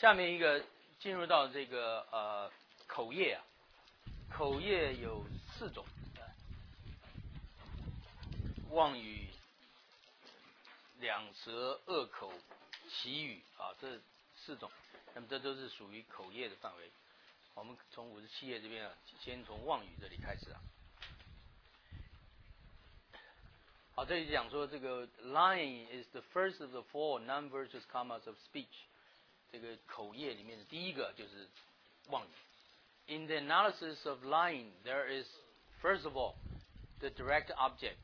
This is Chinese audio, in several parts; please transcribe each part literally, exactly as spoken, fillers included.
下面一个进入到这个呃口业啊，口业有四种，妄语、两舌、恶口、绮语啊，这四种，那么这都是属于口业的范围。我们从五十七页这边啊，先从妄语这里开始啊。好，这里讲说这个 lying is the first of the four non-virtuous karmas of speech。这个口业里面的第一个就是妄语。In the analysis of lying, there is first of all the direct object。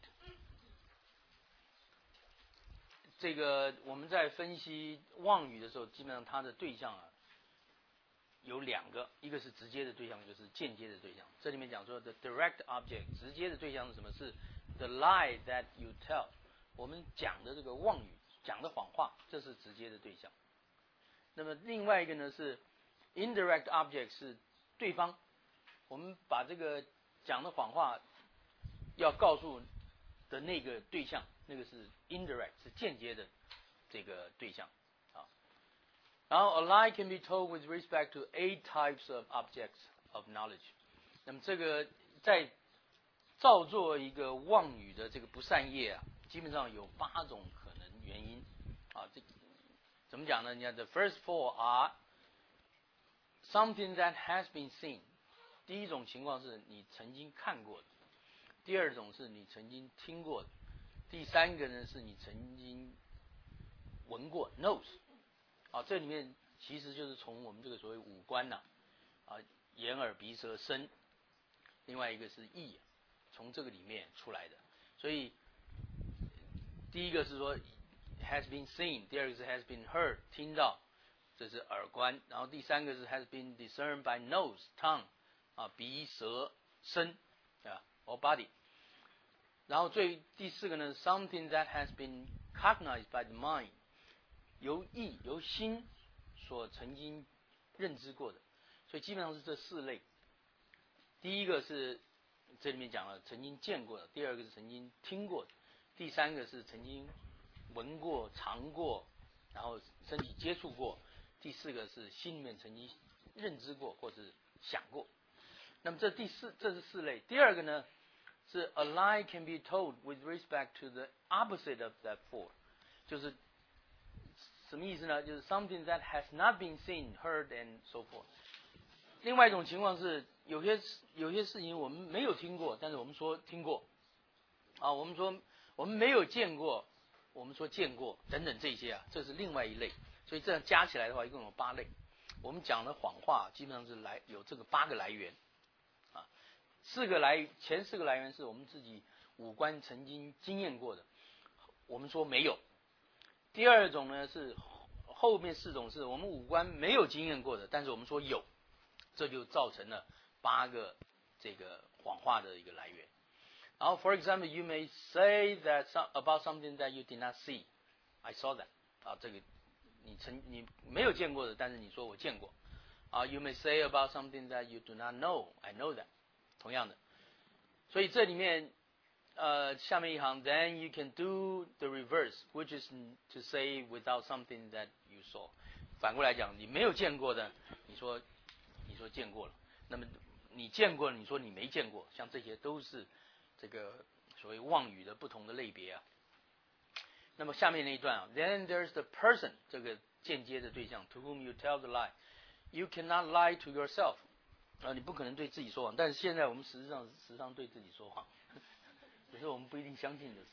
这个我们在分析妄语的时候，基本上它的对象啊有两个，一个是直接的对象，就是间接的对象。这里面讲说 the direct object， 直接的对象是什么？是 the lie that you tell。我们讲的这个妄语，讲的谎话，这是直接的对象。那么另外一个呢是 indirect object， 是对方。我们把这个讲的谎话要告诉的那个对象，那个是 indirect， 是间接的这个对象啊。然后 a lie can be told with respect to eight types of objects of knowledge。那么这个在造作一个妄语的这个不善业啊，基本上有八种可能原因啊。这怎么讲呢？你看 the first four are something that has been seen。第一种情况是你曾经看过的，第二种是你曾经听过的，第三个呢是你曾经闻过 knows。啊，这里面其实就是从我们这个所谓五官呐、啊，啊，眼耳鼻舌身，另外一个是意，从这个里面出来的。所以第一个是说 has been seen， 第二个是 has been heard， 听到，这是耳观，然后第三个是 has been discerned by nose tongue， 啊，鼻舌身啊 or body。然后最第四个呢 something that has been cognized by the mind， 由意由心所曾经认知过的。所以基本上是这四类。第一个是这里面讲了曾经见过的，第二个是曾经听过的，第三个是曾经闻过尝过，然后身体接触过，第四个是心里面曾经认知过或是想过。那么这第四这是四类。第二个呢是 a lie can be told with respect to the opposite of that four， 就是什么意思呢？就是 something that has not been seen, heard and so forth。 另外一种情况是有些有些事情我们没有听过，但是我们说听过啊，我们说我们没有见过，我们说见过等等这些啊，这是另外一类。所以这样加起来的话一共有八类。我们讲的谎话基本上是来有这个八个来源啊，四个来前四个来源是我们自己五官曾经经验过的，我们说没有。第二种呢是后面四种是我们五官没有经验过的，但是我们说有，这就造成了八个这个谎话的一个来源。然后 for example you may say that some, about something that you did not see, I saw that 啊，这个你曾你没有见过的，但是你说我见过啊。You may say about something that you do not know, I know that， 同样的。所以这里面呃下面一行 then you can do the reverse, which is to say without something that you saw。 反过来讲，你没有见过的你说你说见过了，那么你见过了你说你没见过，像这些都是这个所谓妄语的不同的类别啊。那么下面那一段啊 then there's the person， 这个间接的对象 to whom you tell the lie。 You cannot lie to yourself， 啊，你不可能对自己说谎，但是现在我们实际上时常对自己说谎，只是我们不一定相信的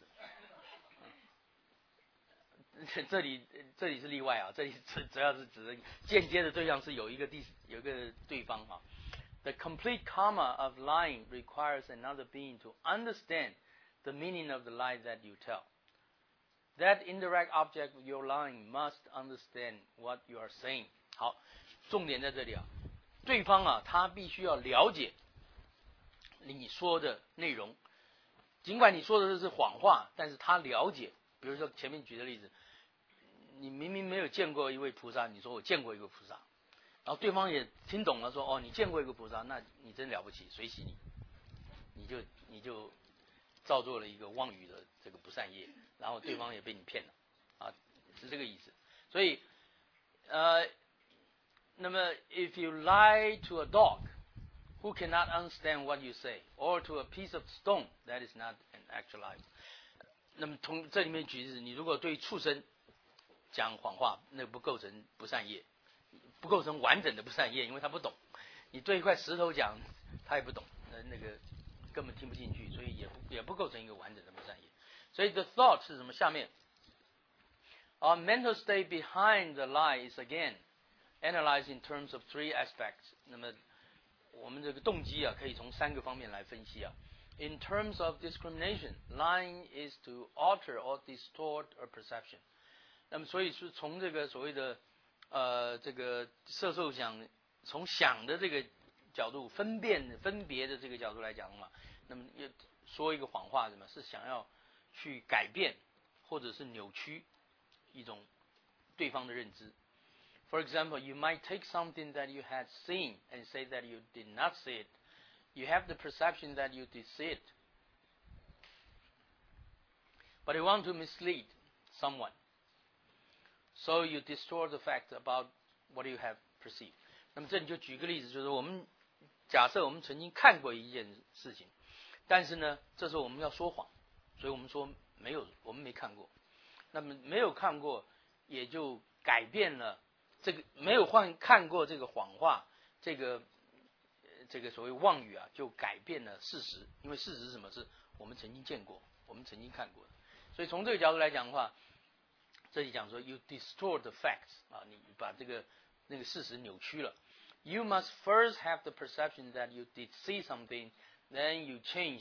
是。这里这里是例外啊，这里主要是指的间接的对象是有一个第有一个对方啊。The complete karma of lying requires another being to understand the meaning of the lie that you tell. That indirect object of your lying must understand what you are saying. 好，重点在这里啊，对方啊，他必须要了解你说的内容，尽管你说的是谎话，但是他了解。比如说前面举的例子，你明明没有见过一位菩萨，你说我见过一个菩萨，然后对方也听懂了，说哦，你见过一个菩萨，那你真了不起，随喜你，你就你就造作了一个妄语的这个不善业，然后对方也被你骗了，啊，是这个意思。所以呃那么 if you lie to a dog who cannot understand what you say, or to a piece of stone, that is not an actual lie. 那么从这里面举例，你如果对畜生讲谎话，那不构成不善业，不构成完整的不善业，因为他不懂。你对一块石头讲，他也不懂，那那个根本听不进去，所以也不也不构成一个完整的不善业。所以 the thought 是什么？下面 our mental state behind the lie is again analyzed in terms of three aspects. 那么我们这个动机啊，可以从三个方面来分析啊。In terms of discrimination, lying is to alter or distort a perception. 那么所以是从这个所谓的呃这个色受想，从想的这个角度分辨分别的这个角度来讲嘛，那么要说一个谎话，什么是想要去改变或者是扭曲一种对方的认知。For example, you might take something that you had seen and say that you did not see it. You have the perception that you did see it. But you want to mislead someone. So you distort the fact about what you have perceived. 那么这里就举个例子，就是我们假设我们曾经看过一件事情，但是呢，这时候我们要说谎，所以我们说没有，我们没看过。那么没有看过，也就改变了这个没有换看过这个谎话，这个这个所谓妄语啊，就改变了事实。因为事实是什么？是我们曾经见过，我们曾经看过的。所以从这个角度来讲的话，这里讲说 you distort the facts 啊，你把这个那个事实扭曲了。You must first have the perception that you did see something, then you change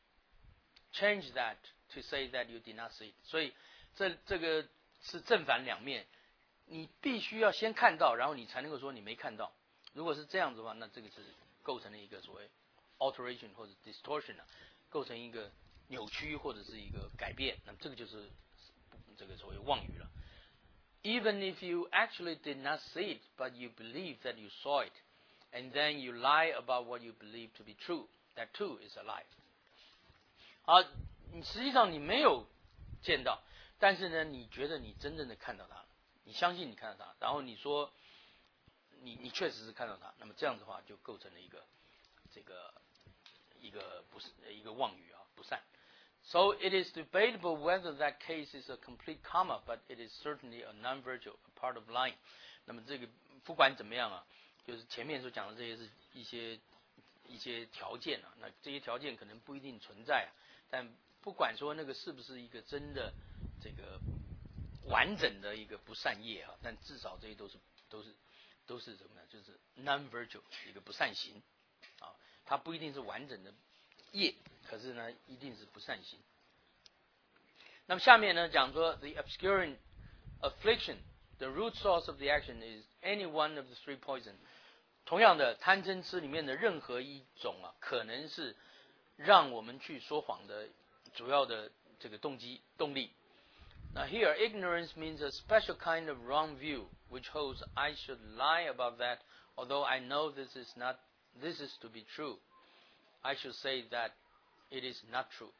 change that to say that you did not see it. 所以这这个是正反两面。你必须要先看到，然后你才能够说你没看到。如果是这样子的话，那这个是构成了一个所谓 alteration 或者 distortion 啊，构成一个扭曲或者是一个改变，那么这个就是这个所谓妄语了。Even if you actually did not see it, but you believe that you saw it, and then you lie about what you believe to be true, that too is a lie. 好，你实际上你没有见到，但是呢，你觉得你真正的看到它了。你相信你看到它，然后你说你你确实是看到它，那么这样的话就构成了一个这个一个不是一个妄语啊，不善。So it is debatable whether that case is a complete karma, but it is certainly a non-virtual, a part of lying. 那么这个不管怎么样啊，就是前面所讲的这些是一些一些条件啊，那这些条件可能不一定存在啊，但不管说那个是不是一个真的这个完整的一个不善业啊，但至少这些都是都是都是什么呢？就是 non-virtual 一个不善行啊，它不一定是完整的业，可是呢，一定是不善行。那么下面呢讲说 the obscuring affliction, the root source of the action is any one of the three poison. 同样的，贪嗔痴里面的任何一种啊，可能是让我们去说谎的主要的这个动机动力。Now here, ignorance means a special kind of wrong view, which holds I should lie about that, although I know this is not, this is to be true. I should say that it is not true.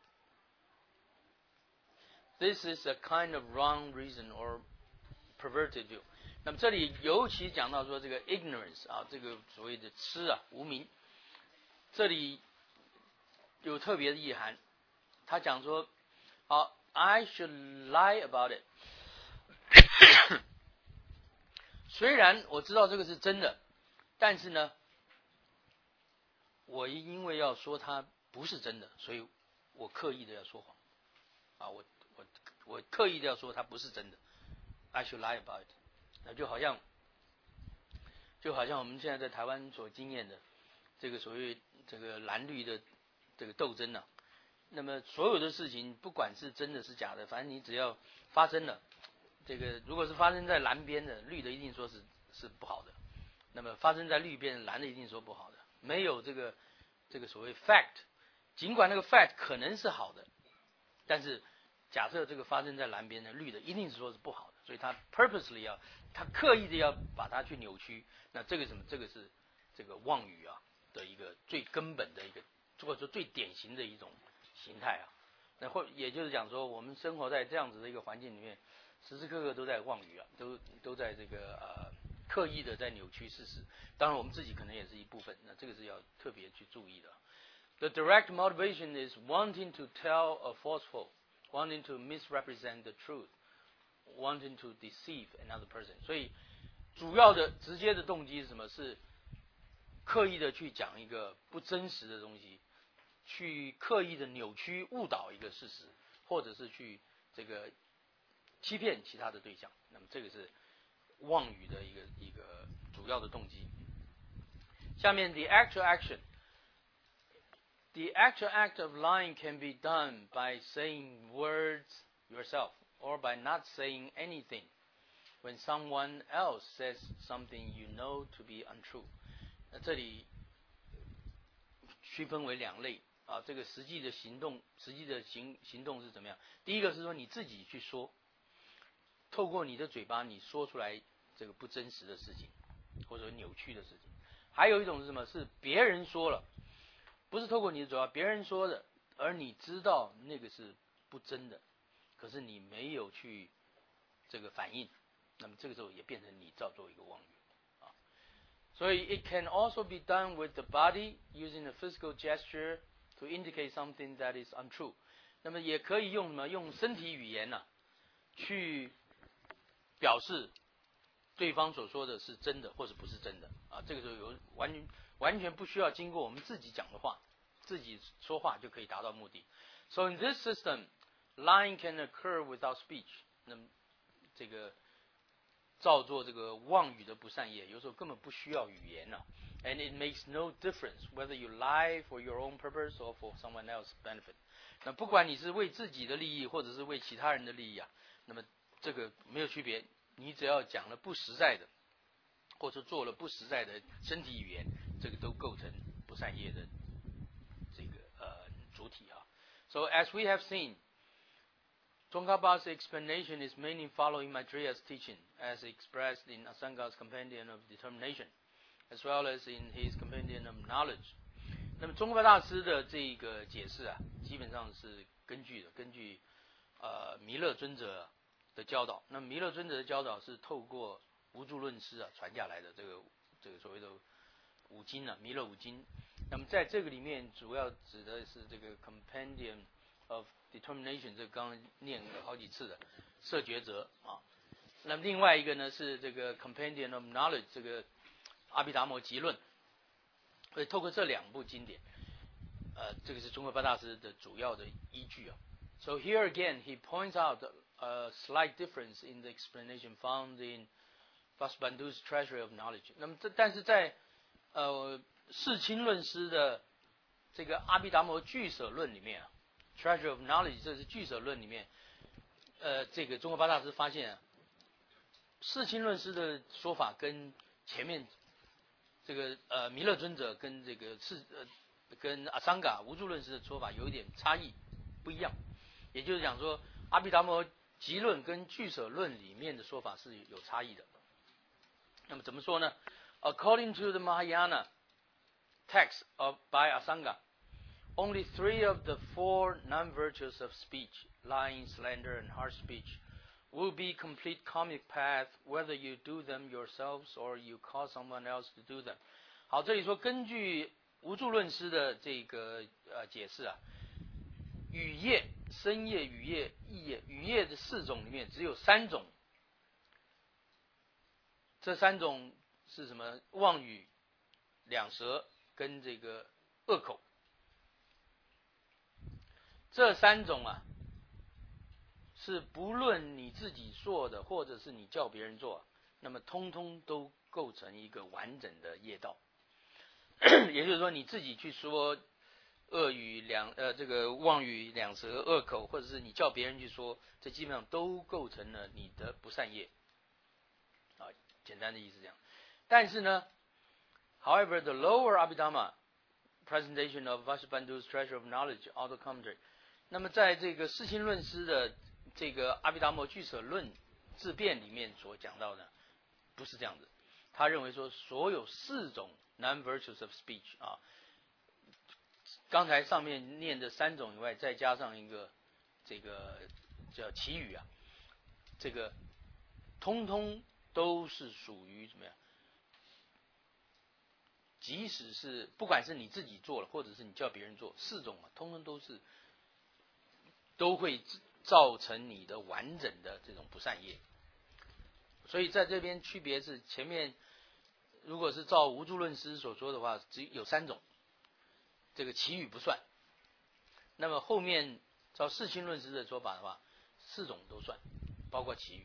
This is a kind of wrong reason or perverted view. 那么这里尤其讲到说这个 ignorance 啊，这个所谓的痴啊，无明，这里有特别的意涵。他讲说，好。I should lie about it. 虽然我知道这个是真的，但是呢，我因为要说它不是真的，所以我刻意的要说谎。啊，我我我刻意的要说它不是真的。I should lie about it. 那就好像，就好像我们现在在台湾所经验的这个所谓这个蓝绿的这个斗争呢、啊。那么所有的事情，不管是真的是假的，反正你只要发生了，这个如果是发生在蓝边的，绿的一定说是是不好的；那么发生在绿边，蓝的一定说不好的。没有这个这个所谓 fact， 尽管那个 fact 可能是好的，但是假设这个发生在蓝边的，绿的一定是说是不好的，所以他 purposely 要他刻意的要把它去扭曲。那这个什么？这个是这个妄语啊的一个最根本的一个，或者说最典型的一种形态啊，那或也就是讲说，我们生活在这样子的一个环境里面，时时刻刻都在妄语啊，都都在这个呃刻意的在扭曲事实。当然，我们自己可能也是一部分，那这个是要特别去注意的。The direct motivation is wanting to tell a falsehood, wanting to misrepresent the truth, wanting to deceive another person. 所以，主要的直接的动机是什么？是刻意的去讲一个不真实的东西，去刻意的扭曲、误导一个事实，或者是去这个欺骗其他的对象。那么，这个是妄语的一个一个主要的动机。下面 the actual action. The actual act of lying can be done by saying words yourself or by not saying anything when someone else says something you know to be untrue. 那这里区分为两类啊，这个实际的行动，实际的行行动是怎么样？第一个是说你自己去说，透过你的嘴巴你说出来这个不真实的事情，或者扭曲的事情。还有一种是什么？是别人说了。不是透过你的嘴巴，别人说的，而你知道那个是不真的，可是你没有去这个反应，那么这个时候也变成你造作一个妄语啊。所以 it can also be done with the body using a physical gesture to indicate something that is untrue。那么也可以用什么？用身体语言呢、啊，去表示对方所说的是真的或是不是真的啊。这个时候有完全。完全不需要经过我们自己讲的话，自己说话就可以达到目的。So in this system, lying can occur without speech. 那么这个造作这个妄语的不善业，有时候根本不需要语言啊。And it makes no difference whether you lie for your own purpose or for someone else's benefit. 那不管你是为自己的利益，或者是为其他人的利益啊，那么这个没有区别。你只要讲了不实在的，或者做了不实在的身体语言。这个都构成不善业的这个呃主体啊。So as we have seen, Tsongkhapa's explanation is mainly following Maitreya's teaching, as expressed in Asanga's Compendium of Determination, as well as in his Compendium of Knowledge. 那么宗喀巴大师的这个解释啊，基本上是根据的，根据呃弥勒尊者的教导。那么弥勒尊者的教导是透过无著论师啊传下来的，这个这个所谓的五经啊，弥勒五经。那么在这个里面，主要指的是这个 Compendium of Determination， 这刚刚念了好几次的摄觉者啊。那么另外一个呢是这个 Compendium of Knowledge， 这个阿毗达摩集论。所以透过这两部经典，呃，这个是宗喀巴大师的主要的依据啊。So here again, he points out a slight difference in the explanation found in Vasubandhu's Treasury of Knowledge。那么这但是在呃，释亲论师的这个阿毗达摩俱舍论里面啊 ，Treasure of Knowledge 这是俱舍论里面，呃，这个宗喀巴大师发现啊，释亲论师的说法跟前面这个呃弥勒尊者跟这个释呃跟阿桑嘎无著论师的说法有一点差异，不一样。也就是讲说，阿毗达摩集论跟俱舍论里面的说法是有差异的。那么怎么说呢？ According to the Mahayana text of by Asanga, only three of the four non-virtues of speech, lying, slander, and harsh speech, will be complete karmic path, whether you do them yourselves or you cause someone else to do them. 好，这里说根据无著论师的这个呃解释啊，语业、身业、语业、意业，语业的四种里面只有三种，这三种是什么？妄语、两舌跟这个恶口。这三种啊，是不论你自己做的，或者是你叫别人做，那么通通都构成一个完整的业道。也就是说，你自己去说恶语两呃这个妄语、两舌、恶口，或者是你叫别人去说，这基本上都构成了你的不善业。啊，简单的意思这样。但是呢 ，However, the lower Abhidhamma presentation of Vasubandhu's Treasure of Knowledge Auto Commentary， 那么在这个释亲论师的这个阿毗达摩俱舍论自辩里面所讲到的，不是这样子。他认为说，所有四种 non-virtues of speech 啊，刚才上面念的三种以外，再加上一个这个叫祈语啊，这个通通都是属于怎么样？即使是不管是你自己做了，或者是你叫别人做，四种啊，通通都是都会造成你的完整的这种不善业。所以在这边区别是，前面如果是照无住论师所说的话，只有三种，这个其余不算。那么后面照世亲论师的说法的话，四种都算，包括其余。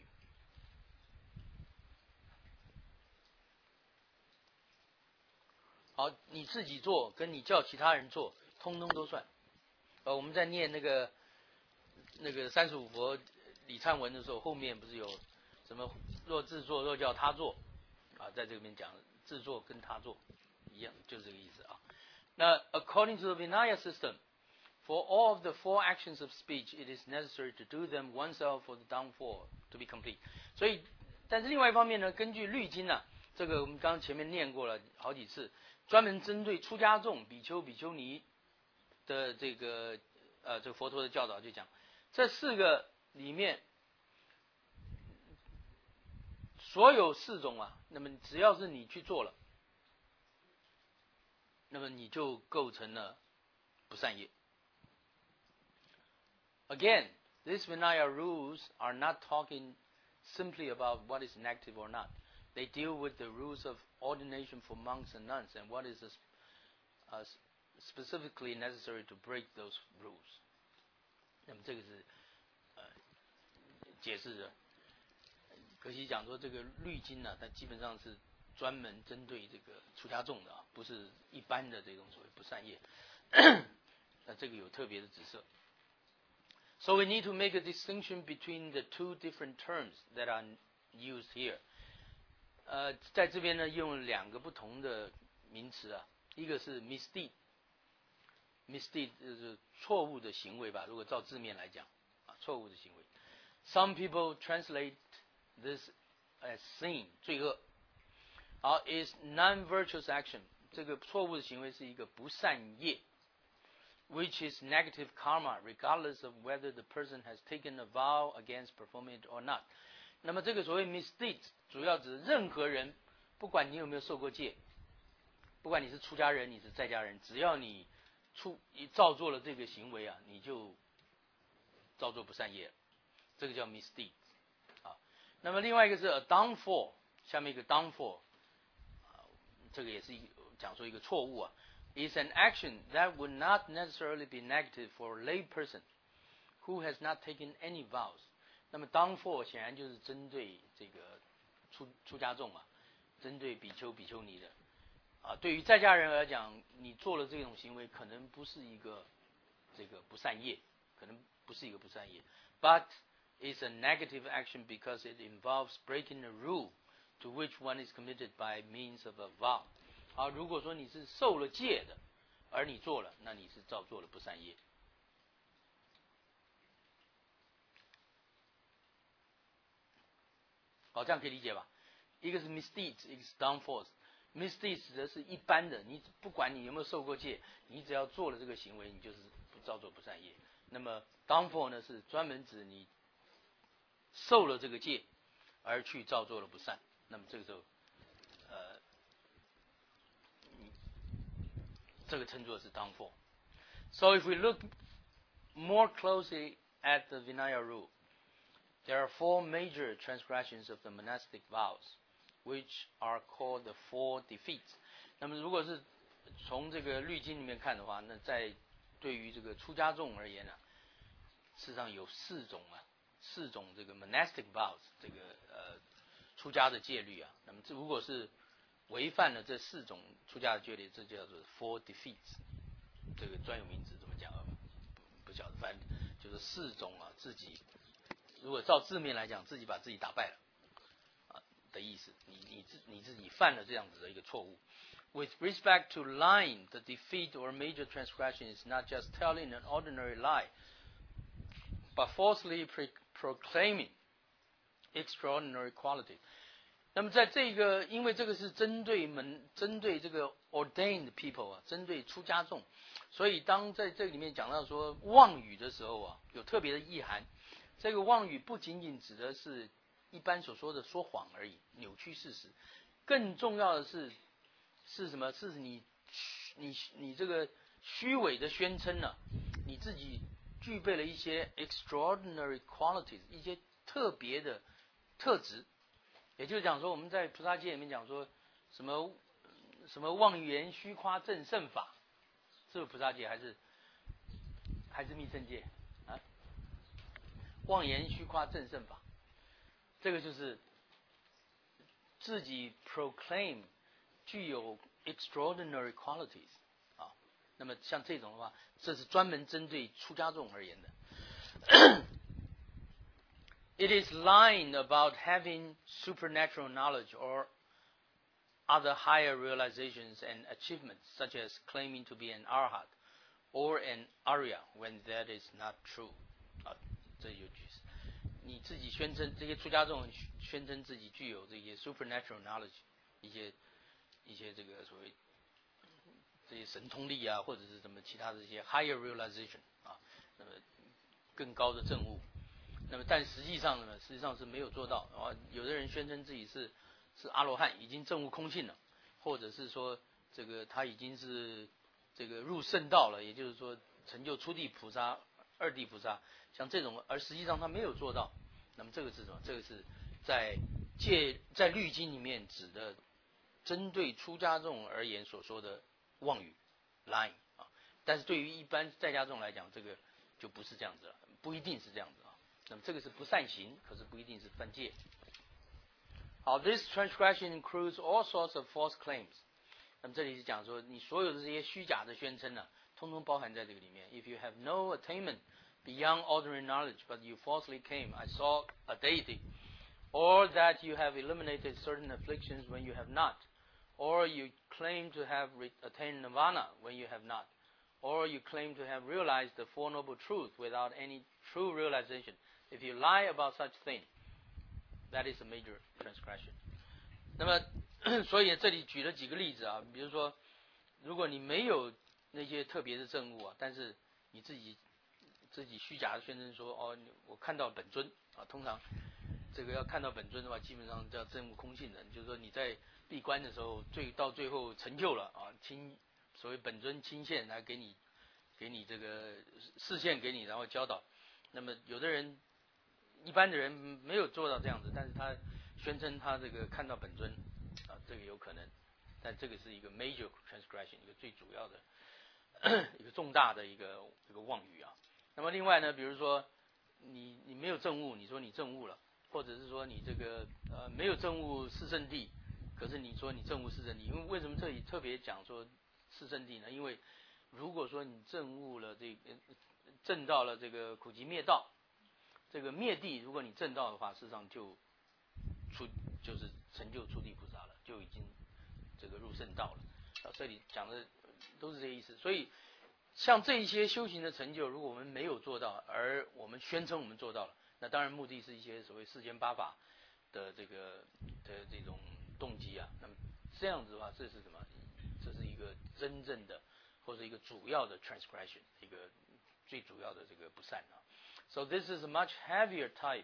好，你自己做跟你叫其他人做，通通都算。呃，我们在念那个那个三十五佛礼忏文的时候，后面不是有什么若自作若叫他做啊，在这边讲自作跟他做一样，就是这个意思啊。那 according to the Vinaya system, for all of the four actions of speech, it is necessary to do them oneself for the downfall to be complete. 所以，但是另外一方面呢，根据律经啊，这个我们刚刚前面念过了好几次。专门针对出家众比丘、比丘尼的这个呃，这个佛陀的教导就讲，这四个里面所有四种啊，那么只要是你去做了，那么你就构成了不善业。Again, these Vinaya rules are not talking simply about what is negative or not. They deal with the rules of ordination for monks and nuns and what is uh, specifically necessary to break those rules. 那么这个是呃解释的。可惜讲说这个律经呢、啊，它基本上是专门针对这个出家众的啊，不是一般的这种所谓不善业。那这个有特别的指涉。So we need to make a distinction between the two different terms that are used here. 呃，在这边呢，用两个不同的名词啊，一个是 misdeed，misdeed 就是错误的行为吧，如果照字面来讲啊，错误的行为。Some people translate this as sin， 罪恶。好 ，is non-virtuous action， 这个错误的行为是一个不善业 ，which is negative karma regardless of whether the person has taken a vow against performing it or not。那么这个所谓 misdeed 主要指任何人，不管你有没有受过戒，不管你是出家人你是在家人，只要你出你照做了这个行为啊，你就照做不善业，这个叫 misdeed 啊。那么另外一个是 a downfall， 下面一个 downfall， 啊，这个也是一讲说一个错误啊 ，is an action that would not necessarily be negative for a lay person who has not taken any vows。那么 downfall 显然就是针对这个出出家众啊，针对比丘比丘尼的啊。对于在家人来讲，你做了这种行为，可能不是一个这个不善业，可能不是一个不善业 ，but it's a negative action because it involves breaking a rule to which one is committed by means of a vow。好，如果说你是受了戒的，而你做了，那你是照做了不善业。好，这样可以理解吧？一个是 misdeeds， 一个是 downfalls。misdeeds 指的是一般的，你不管你有没有受过戒，你只要做了这个行为，你就是不照做不善业。那么 downfall 呢，是专门指你受了这个戒，而去照做了不善。那么这个时候，呃，这个称作是 downfall。So if we look more closely at the Vinaya rule,there are four major transgressions of the monastic vows, which are called the four defeats. 那么，如果是从这个律经里面看的话，那在对于这个出家众而言呢、啊，事实上有四种啊，四种这个 monastic vows， 这个呃出家的戒律啊。那么，这如果是违反了这四种出家的戒律，这叫做 four defeats。这个专有名词怎么讲啊？不晓得，反正就是四种啊，自己。如果照字面来讲，自己把自己打败了啊的意思，你你自你自己犯了这样子的一个错误。With respect to lying, the defeat or major transgression is not just telling an ordinary lie, but falsely proclaiming extraordinary quality. 那么在这个，因为这个是针对门，针对这个 ordained people 啊，针对出家众，所以当在这里面讲到说妄语的时候啊，有特别的意涵。这个妄语不仅仅指的是一般所说的说谎而已，扭曲事实。更重要的是是什么？是你你你这个虚伪的宣称呢、啊？你自己具备了一些 extraordinary qualities， 一些特别的特质。也就是讲说，我们在菩萨戒里面讲说什么什么妄言虚夸正胜法，是不是菩萨戒还是还是密乘戒啊？妄言虚夸正胜法，这个就是自己 proclaim 具有 extraordinary qualities 啊。那么像这种的话，这是专门针对出家众而言的。It is lying about having supernatural knowledge or other higher realizations and achievements, such as claiming to be an arhat or an arya, when that is not true. 啊，这有句子，你自己宣称这些出家众宣称自己具有这些 supernatural knowledge， 一些一些这个所谓这些神通力啊，或者是什么其他的这些 higher realization 啊，那么更高的证悟。那么，但实际上呢，实际上是没有做到。啊，有的人宣称自己是是阿罗汉，已经证悟空性了，或者是说这个他已经是这个入圣道了，也就是说成就初地菩萨、二地菩萨，像这种，而实际上他没有做到。那么这个是什么？这个是在戒在律经里面指的，针对出家众而言所说的妄语 lying 啊。但是对于一般在家众来讲，这个就不是这样子了，不一定是这样子。那么这个是不善行，可是不一定是犯戒。好 ，this transgression includes all sorts of false claims。那么这里是讲说，你所有的这些虚假的宣称呢、啊，通通包含在这个里面。If you have no attainment beyond ordinary knowledge, but you falsely claim, I saw a deity, or that you have eliminated certain afflictions when you have not, or you claim to have attained nirvana when you have not, or you claim to have realized the Four Noble Truths without any true realization.If you lie about such thing, that is a major transgression. 那么，所以这里举了几个例子啊，比如说，如果你没有那些特别的证悟啊，但是你自己自己虚假的宣称说，哦，我看到本尊啊，通常这个要看到本尊的话，基本上叫证悟空性的，就是说你在闭关的时候，最到最后成就了啊，亲所谓本尊亲现来给你给你这个示现给你，然后教导。那么有的人。一般的人没有做到这样子，但是他宣称他这个看到本尊啊，这个有可能，但这个是一个 major transgression， 一个最主要的一个重大的一个一个妄语啊。那么另外呢，比如说你你没有证悟，你说你证悟了，或者是说你这个呃没有证悟四圣谛，可是你说你证悟四圣谛，因为为什么这里特别讲说四圣谛呢？因为如果说你证悟了这个证到了这个苦集灭道。这个灭地，如果你证到的话，事实上就出就是成就初地菩萨了，就已经这个入圣道了。啊，这里讲的都是这意思。所以，像这一些修行的成就，如果我们没有做到，而我们宣称我们做到了，那当然目的是一些所谓世间八法的这个的这种动机啊。那么这样子的话，这是什么？这是一个真正的或者一个主要的 transgression， 一个最主要的这个不善啊。So this is a much heavier type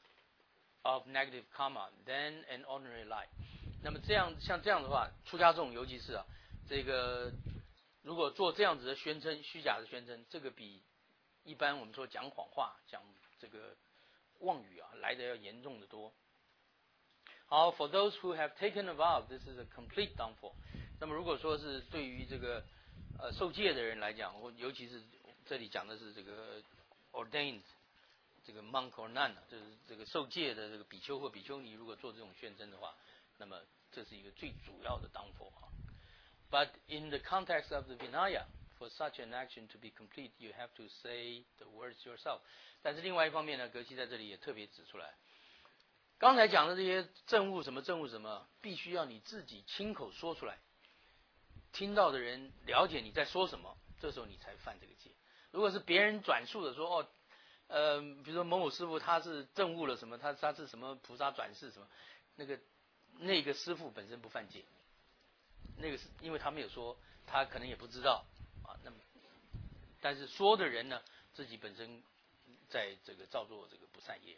of negative karma than an ordinary lie. 那么这样像这样的话，出家众尤其是啊，这个如果做这样子的宣称，虚假的宣称，这个比一般我们说讲谎话、讲这个妄语啊，来的要严重的多。好 ，For those who have taken a vow, this is a complete downfall. 那么如果说是对于这个呃受戒的人来讲，或尤其是这里讲的是这个。ordained 这个 monk or nun 就是这个受戒的这个比丘或比丘尼，如果做这种宣称的话，那么这是一个最主要的 downfall 啊。But in the context of the Vinaya, for such an action to be complete, you have to say the words yourself. 但是另外一方面呢，格西在这里也特别指出来，刚才讲的这些证悟什么证悟什么，必须要你自己亲口说出来，听到的人了解你在说什么，这时候你才犯这个戒。如果是别人转述的说哦，呃，比如说某某师傅他是证悟了什么，他他是什么菩萨转世什么，那个那个师傅本身不犯戒，那个是因为他没有说，他可能也不知道啊。那么，但是说的人呢，自己本身在这个造作这个不善业啊，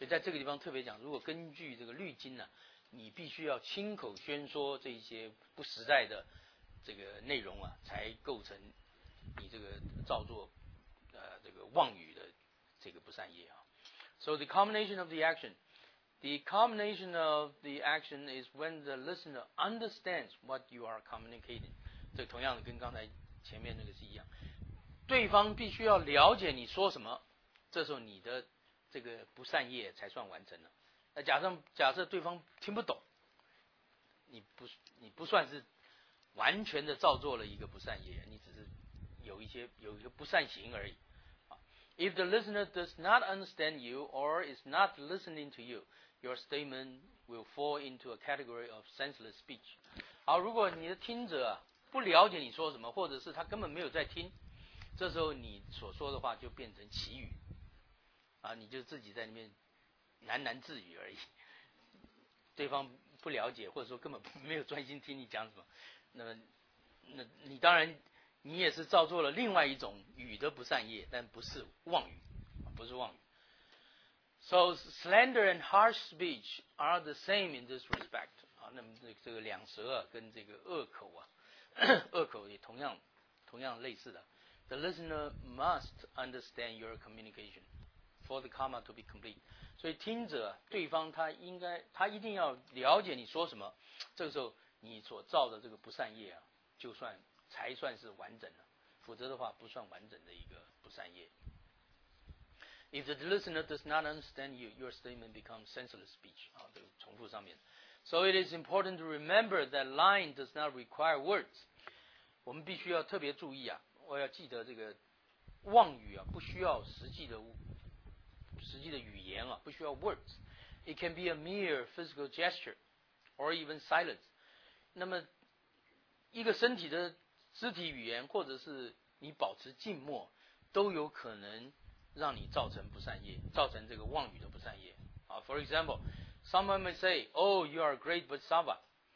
所以在这个地方特别讲，如果根据这个律经呢、啊，你必须要亲口宣说这些不实在的这个内容啊，才构成你这个造作呃这个妄语的这个不善业啊。So the combination of the action, the combination of the action is when the listener understands what you are communicating. 这同样的跟刚才前面那个是一样，对方必须要了解你说什么，这时候你的这个不善业才算完成了。那假设假设对方听不懂，你不你不算是完全的造作了一个不善业，你只是有一些有一个不善行而已。If the listener does not understand you or is not listening to you, your statement will fall into a category of senseless speech. 好，如果你的听者啊不了解你说什么，或者是他根本没有在听，这时候你所说的话就变成奇语啊，你就自己在那边喃喃自语而已，对方不了解，或者说根本没有专心听你讲什么，那么那你当然你也是造作了另外一种语的不善业，但不是妄语，不是妄语。So slander and harsh speech are the same in this respect. 啊，那么这这个两舌啊，跟这个恶口啊，恶口也同样同样类似的。The listener must understand your communication for the karma to be complete. 所以听者对方他应该他一定要了解你说什么，这个时候你所造的这个不善业啊，就算才算是完整了，否则的话不算完整的一个不善业。If the listener does not understand you, your statement becomes senseless speech. 啊，这个重复上面。So it is important to remember that lying does not require words. 我们必须要特别注意啊，我要记得这个妄语啊，不需要实际的实际的语言啊，不需要 words. It can be a mere physical gesture, or even silence. 那么一个身体的肢体语言，或者是你保持静默，都有可能让你造成不善业，造成这个妄语的不善业。啊 ，For example, someone may say, "Oh, you are a great Bodhisattva,"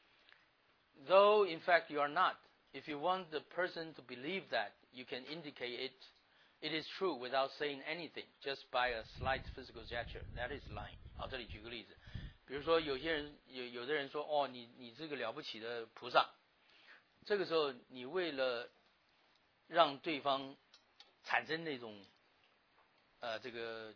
though in fact you are not. If you want the person to believe that, you can indicate it, it is true without saying anything, just by a slight physical gesture. That is lying. 好，这里举个例子，比如说有些人有有的人说，哦，你你这个了不起的菩萨，这个时候你为了让对方产生那种呃这个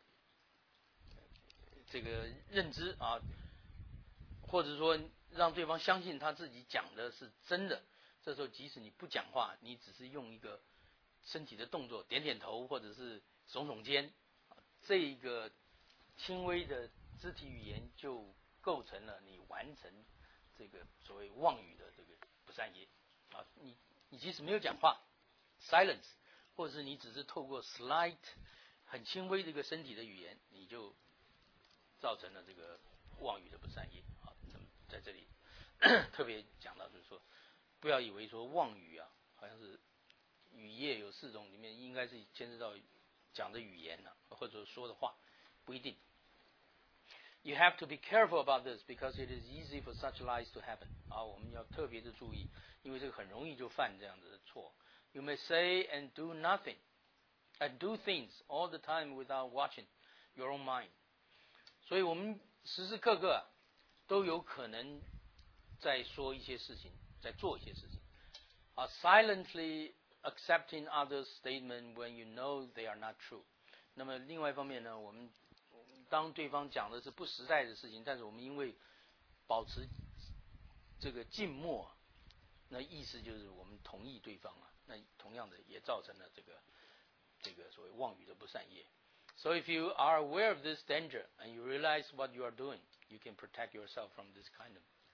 这个认知啊，或者说让对方相信他自己讲的是真的，这时候即使你不讲话，你只是用一个身体的动作，点点头或者是耸耸肩，这一个轻微的肢体语言就构成了你完成这个所谓妄语的这个不善业啊。你你即使没有讲话 ，silence， 或者是你只是透过 slight 很轻微的一个身体的语言，你就造成了这个妄语的不善业啊。那么在这里特别讲到就是说，不要以为说妄语啊，好像是语业有四种里面应该是牵涉到讲的语言呢、啊，或者说的话，不一定。You have to be careful about this because it is easy for such lies to happen. 啊，我们要特别的注意，因为这个很容易就犯这样子的错。You may say and do nothing, and do things all the time without watching your own mind. 所以我们时时刻刻、啊、都有可能在说一些事情，在做一些事情。啊 ，silently accepting others' statement when you know they are not true. 那么另外一方面呢，我们当对方讲的是不实在的事情，但是我们因为保持这个静默，那意思就是我们同意对方啊，那同样的也造成了这个这个所谓妄语的不善业。So if you are aware of this danger and you realize what you are doing, you can protect yourself from this kind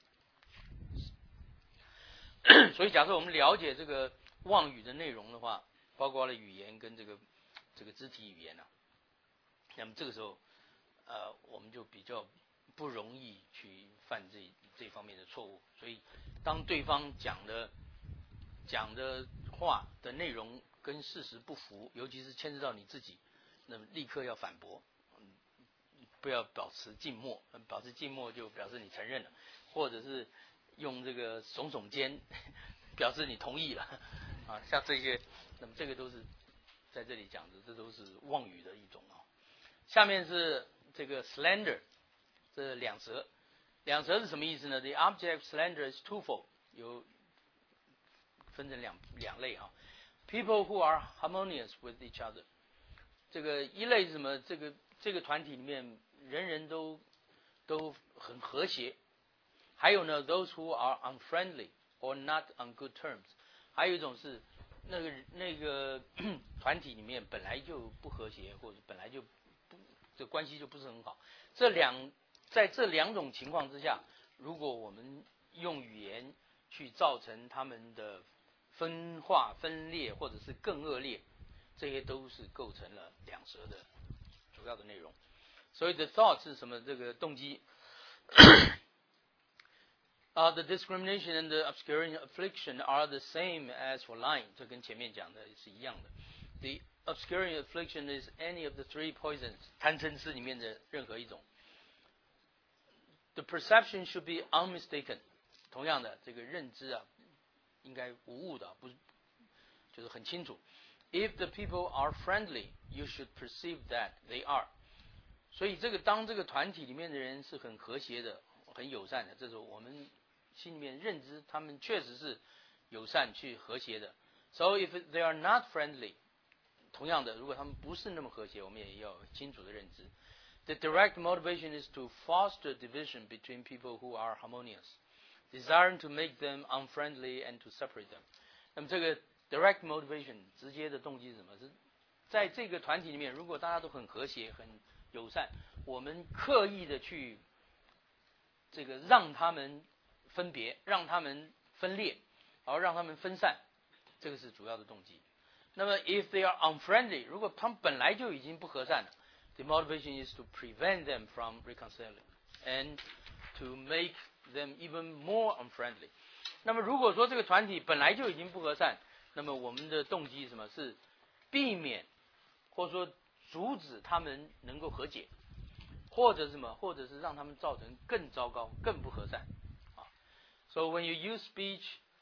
of. 所以假设我们了解这个妄语的内容的话，包括了语言跟这个这个肢体语言啊，那么这个时候呃我们就比较不容易去犯这这方面的错误。所以当对方讲的讲的话的内容跟事实不符，尤其是牵涉到你自己，那么立刻要反驳，不要保持静默。保持静默就表示你承认了，或者是用这个耸耸肩表示你同意了啊，像这些，那么这个都是在这里讲的，这都是妄语的一种啊。下面是这个 slender 这两舌，两舌是什么意思呢 ？The object slender is twofold， 有分成两两类啊。People who are harmonious with each other， 这个一类是什么？这个这个团体里面人人都都很和谐。还有呢 ，those who are unfriendly or not on good terms， 还有一种是那个那个团体里面本来就不和谐，或者本来就不这关系就不是很好。这两在这两种情况之下，如果我们用语言去造成他们的分化、分裂，或者是更恶劣，这些都是构成了两舌的主要的内容。所以 the thought 是什么？这个动机。Uh, the discrimination and the obscuring affliction are the same as for lying. 这跟前面讲的是一样的。The obscuring affliction is any of the three poisons. 贪嗔痴里面的任何一种。The perception should be unmistaken. 同样的，这个认知啊，应该无误的，不就是很清楚。If the people are friendly, you should perceive that they are. 所以这个当这个团体里面的人是很和谐的、很友善的，这时候我们心里面认知他们确实是友善去和谐的。So if they are not friendly， 同样的，如果他们不是那么和谐，我们也要清楚的认知。The direct motivation is to foster division between people who are harmonious, desiring to make them unfriendly and to separate them. 那么这个 direct motivation 直接的动机是什么？是在这个团体里面，如果大家都很和谐、很友善，我们刻意的去这个让他们分别，让他们分裂，然后让他们分散，这个是主要的动机。那么 if they are unfriendly， 如果他们本来就已经不和善了， the motivation is to prevent them from reconciling and to make them even more unfriendly。 那么如果说这个团体本来就已经不和善，那么我们的动机是什么？是避免或者说阻止他们能够和解，或者是什么？或者是让他们造成更糟糕、更不和善。So when you use speech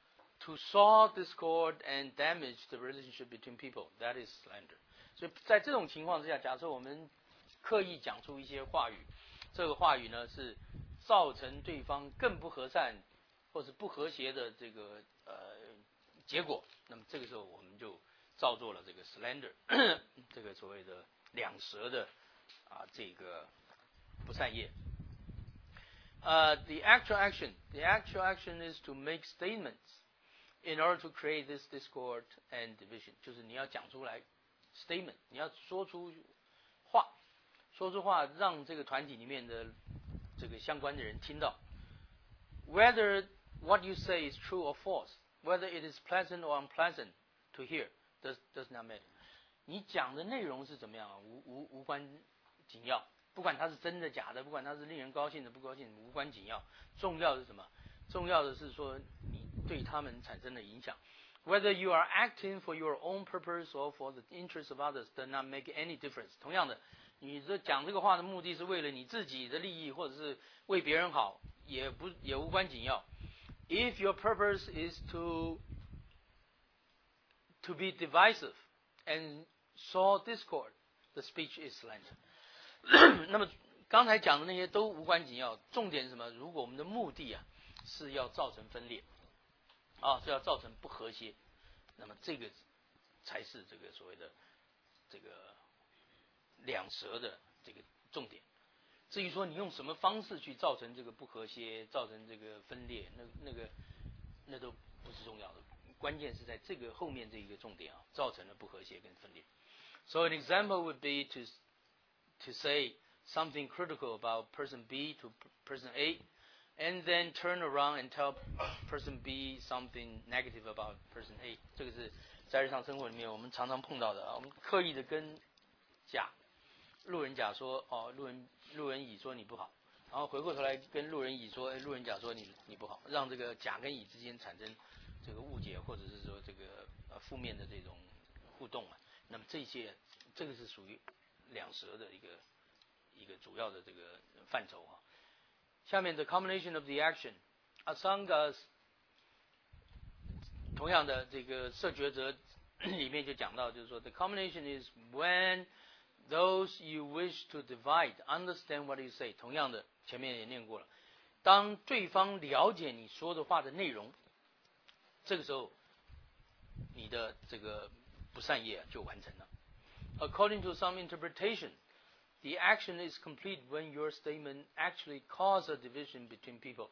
to sow discord and damage the relationship between people, that is slander. 所以在这种情况之下，假设我们刻意讲出一些话语，这个话语呢是造成对方更不和善或是不和谐的这个呃结果，那么这个时候我们就造作了这个 slander， 这个所谓的两舌的啊这个不善业。Uh, the actual action, the actual action is to make statements in order to create this discord and division. 就是你要讲出来 statement， 你要说出话，说出话，让这个团体里面的这个相关的人听到。Whether what you say is true or false, whether it is pleasant or unpleasant to hear, does does not matter. 你讲的内容是怎么样啊？无无无关紧要。不管它是真的假的，不管它是令人高兴的不高兴的，无关紧要。重要的是什么？重要的是说你对他们产生的影响。Whether you are acting for your own purpose or for the interest of others does not make any difference. 同样的，你这讲这个话的目的是为了你自己的利益，或者是为别人好，也不也无关紧要。If your purpose is to to be divisive and sow discord, the speech is slander. 那么刚才讲的那些都无关紧要，重点是什么？如果我们的目的啊是要造成分裂，啊是要造成不和谐，那么这个才是这个所谓的这个两舌的这个重点。至于说你用什么方式去造成这个不和谐，造成这个分裂，那那个那都不是重要的，关键是在这个后面这一个重点啊，造成了不和谐跟分裂。So an example would be to to say something critical about person B to person A, and then turn around and tell person B something negative about person A. 这个是在日常生活里面我们常常碰到的啊。我们刻意的跟甲路人甲说，哦，路人路人乙说你不好，然后回过头来跟路人乙说，哎，路人甲说你你不好，让这个甲跟乙之间产生这个误解，或者是说这个呃负面的这种互动啊。那么这些这个是属于两舌的一个一个主要的这个范畴啊。下面 the combination of the action asangas， 同样的这个摄觉则里面就讲到，就是说 the combination is when Those you wish to divide understand what you say。同样的，前面也念过了。当对方了解你说的话的内容，这个时候，你的这个不善业就完成了。According to some interpretation, the action is complete when your statement actually causes a division between people。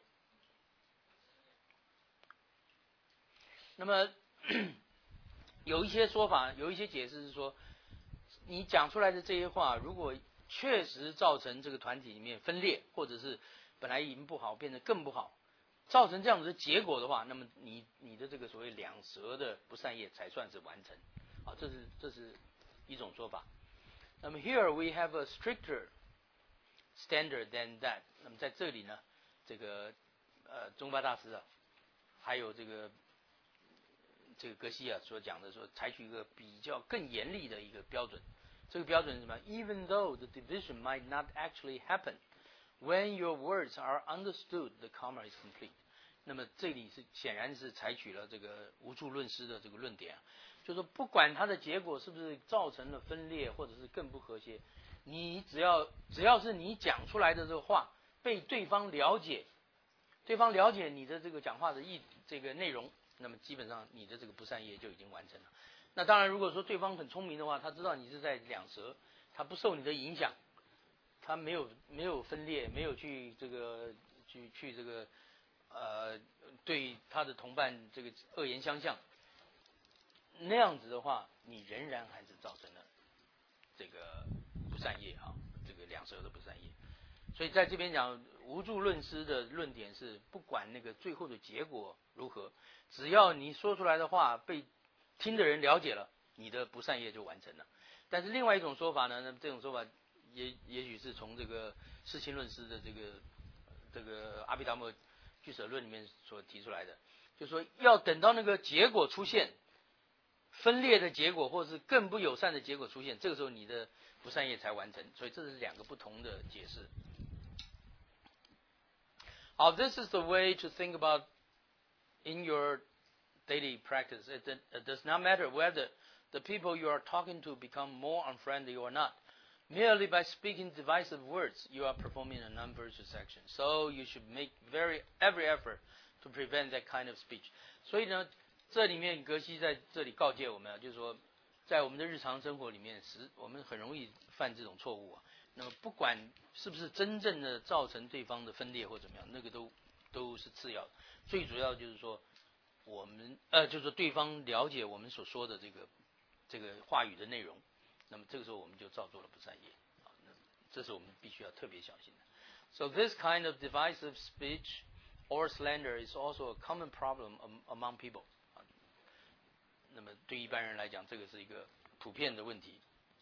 那么有一些说法，有一些解释是说，你讲出来的这些话，如果确实造成这个团体里面分裂，或者是本来已经不好变得更不好，造成这样子的结果的话，那么你你的这个所谓两舌的不善业才算是完成。啊，这是这是一种说法。那么 here we have a stricter standard than that。那么在这里呢，这个呃宗巴大师啊，还有这个这个格西啊所讲的说，采取一个比较更严厉的一个标准。这个标准是什么 ？Even though the division might not actually happen, when your words are understood, the karma is complete。那么这里是显然是采取了这个无助论师的这个论点啊，就是说不管它的结果是不是造成了分裂或者是更不和谐，你只要只要是你讲出来的这个话被对方了解，对方了解你的这个讲话的意这个内容，那么基本上你的这个不善业就已经完成了。那当然，如果说对方很聪明的话，他知道你是在两舌，他不受你的影响，他没有没有分裂，没有去这个去去这个呃对他的同伴这个恶言相向，那样子的话，你仍然还是造成了这个不善业啊，这个两舌的不善业。所以在这边讲无助论师的论点是，不管那个最后的结果如何，只要你说出来的话被听的人了解了，你的不善业就完成了。但是另外一种说法呢，那么这种说法也也许是从这个世亲论师的这个这个阿毗达摩俱舍论里面所提出来的，就是说要等到那个结果出现，分裂的结果或是更不友善的结果出现，这个时候你的不善业才完成。所以这是两个不同的解释。好 ，this is the way to think about in your daily practice. It, it does not matter whether the people you are talking to become more unfriendly or not. Merely by speaking divisive words, you are performing a non-virtuous action. So you should make very every effort to prevent that kind of speech. 所以呢，这里面格西在这里告诫我们，就是说，在我们的日常生活里面，时我们很容易犯这种错误啊。那么不管是不是真正的造成对方的分裂或怎么样，那个都都是次要的。最主要就是说，我们呃，就是说对方了解我们所说的这个这个话语的内容，那么这个时候我们就造作了不善业啊，那这是我们必须要特别小心的。So this kind of divisive speech or slander is also a common problem among people。那么对一般人来讲，这个是一个普遍的问题。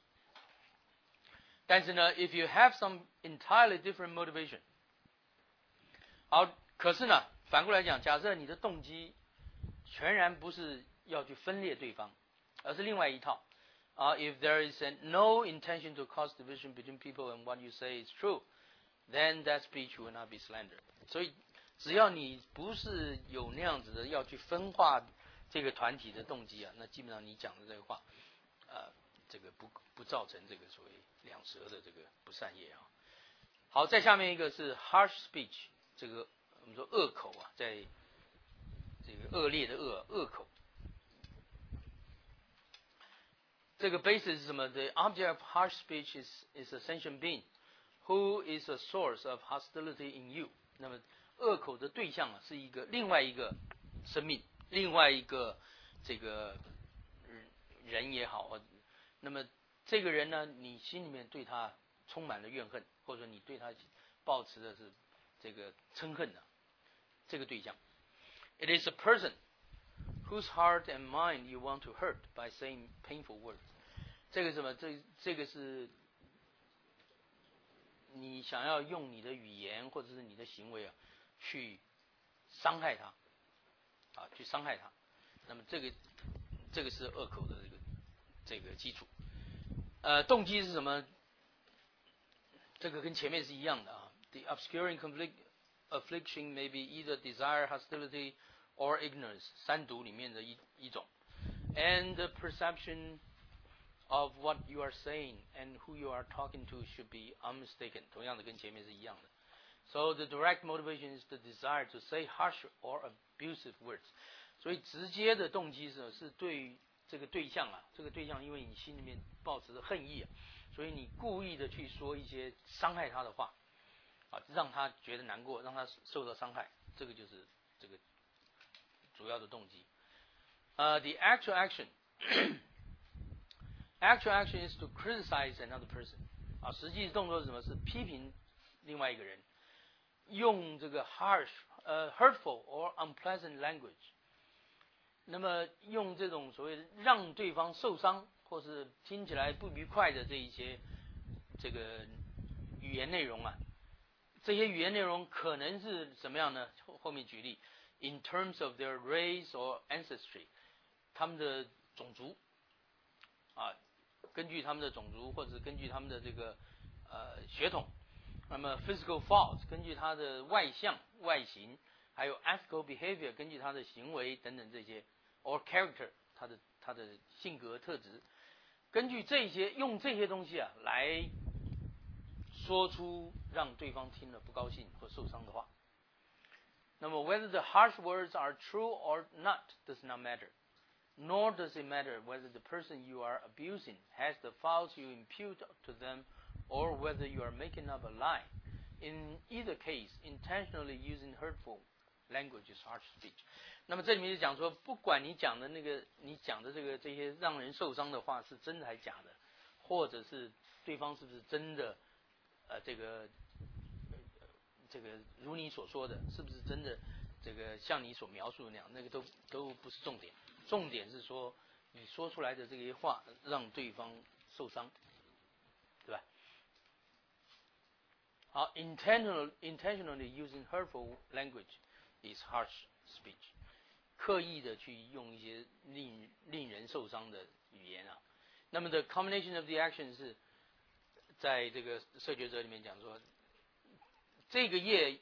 但是呢 ，if you have some entirely different motivation， 好，可是呢，反过来讲，假设你的动机全然不是要去分裂对方，而是另外一套啊、uh, ，if there is an, no intention to cause division between people and what you say is true, then that speech will not be slander。所以，只要你不是有那样子的要去分化这个团体的动机啊，那基本上你讲的这个话，呃，这个不不造成这个所谓两舌的这个不善业啊。好，再下面一个是 harsh speech， 这个我们说恶口啊，在这个恶劣的恶恶口。这个 basis 是什么 ？The object of harsh speech is is a sentient being who is a source of hostility in you。那么恶口的对象啊，是一个另外一个生命，另外一个这个人也好，那么这个人呢，你心里面对他充满了怨恨，或者说你对他抱持的是这个嗔恨的这个对象。It is a person whose heart and mind you want to hurt by saying painful words。这个什么？这这个是你想要用你的语言或者是你的行为啊，去伤害他，啊，去伤害他。那么这个这个是恶口的这个这个基础。呃，动机是什么？这个跟前面是一样的啊。The obscuring conflict affliction may be either desire, hostility, or ignorance。三毒里面的一一种。And the perception of what you are saying and who you are talking to should be unmistaken. 同样的跟前面是一样的。So the direct motivation is the desire to say harsh or abusive words. 所以直接的动机是是对这个对象啊，这个对象因为你心里面抱持着恨意啊，所以你故意的去说一些伤害他的话，啊，让他觉得难过，让他受到伤害，这个就是这个主要的动机。呃、uh, ，the actual action 。Actual action is to criticize another person. 啊，实际动作是什么？是批评另外一个人，用这个 harsh, 呃、uh, hurtful or unpleasant language. 那么用这种所谓的让对方受伤或是听起来不愉快的这一些这个语言内容啊，这些语言内容可能是什么样呢？后后面举例 ，in terms of their race or ancestry， 他们的种族啊。根据他们的种族，或者根据他们的这个呃血统，那么 physical faults 根据他的外相外形，还有 ethical behavior 根据他的行为等等这些 ，or character 他的他的性格特质，根据这些用这些东西啊来说出让对方听了不高兴或受伤的话。那么 whether the harsh words are true or not does not matter.Nor does it matter whether the person you are abusing has the faults you impute to them or whether you are making up a lie. In either case, intentionally using hurtful language is harsh speech. 那么这里面就讲说，不管你讲的那个，你讲的这个这些让人受伤的话是真的还是假的，或者是对方是不是真的，呃，这个，这个如你所说的，是不是真的，这个像你所描述的那样，那个都都不是重点。重点是说，你说出来的这些话让对方受伤，对吧？好 ，intentional intentionally using hurtful language is harsh speech， 刻意的去用一些令令人受伤的语言啊。那么 the combination of the action 是在这个社学者里面讲说，这个业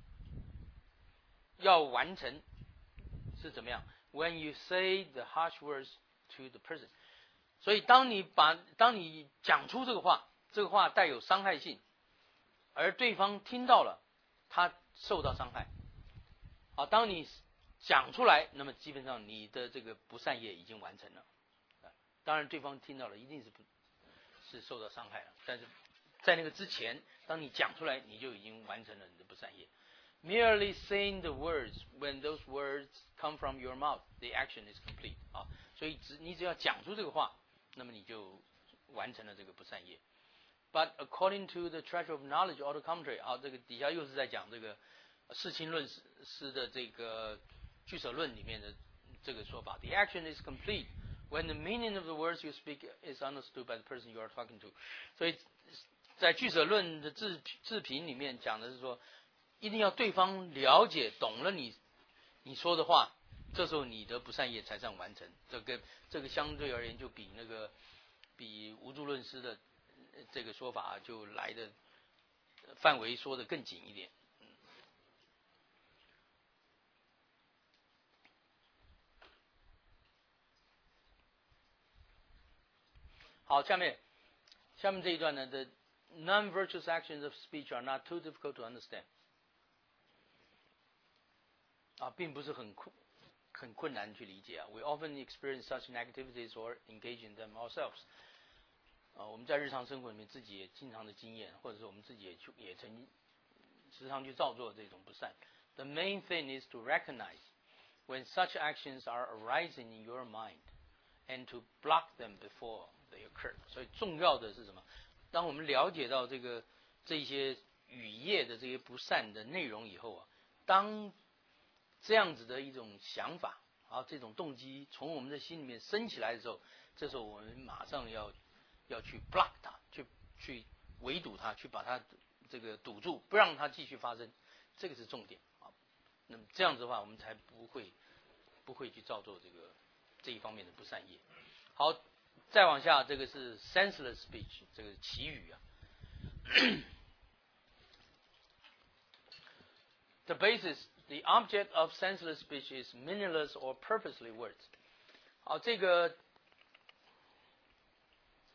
要完成是怎么样？ When you say the harsh words to the person， 所以当你把当你讲出这个话，这个话带有伤害性，而对方听到了，他受到伤害。好，当你讲出来，那么基本上你的这个不善业已经完成了。当然，对方听到了，一定是不是受到伤害了。但是在那个之前，当你讲出来，你就已经完成了你的不善业。Merely saying the words, when those words come from your mouth, the action is complete. 啊，所以只你只要讲出这个话，那么你就完成了这个不善业。But according to the treasure of knowledge, auto commentary， 啊，这个底下又是在讲这个世亲论师的这个俱舍论里面的这个说法。The action is complete when the meaning of the words you speak is understood by the person you are talking to. 所以在俱舍论的自自评里面讲的是说，一定要对方了解懂了你你说的话，这时候你的不善业才算完成。这个这个相对而言就比那个比无助论师的这个说法就来的范围说的更紧一点。好，下面下面这一段呢的 non-virtuous actions of speech are not too difficult to understand。啊，并不是很困很困难去理解啊。We often experience such activities or engage in them ourselves。啊，我们在日常生活里面自己也经常的经验，或者是我们自己也去也曾经时常去造作这种不善。The main thing is to recognize when such actions are arising in your mind and to block them before they occur。所以重要的是什么？当我们了解到这个这些语业的这些不善的内容以后啊，当这样子的一种想法啊，这种动机从我们的心里面升起来的时候，这时候我们马上要要去 block 它，去去围堵它，去把它这个堵住，不让它继续发生，这个是重点啊。那么这样子的话，我们才不会不会去造作这个这一方面的不善业。好，再往下，这个是 senseless speech， 这个绮语啊。The basis。The object of senseless speech is meaningless or purposeless words。好，这个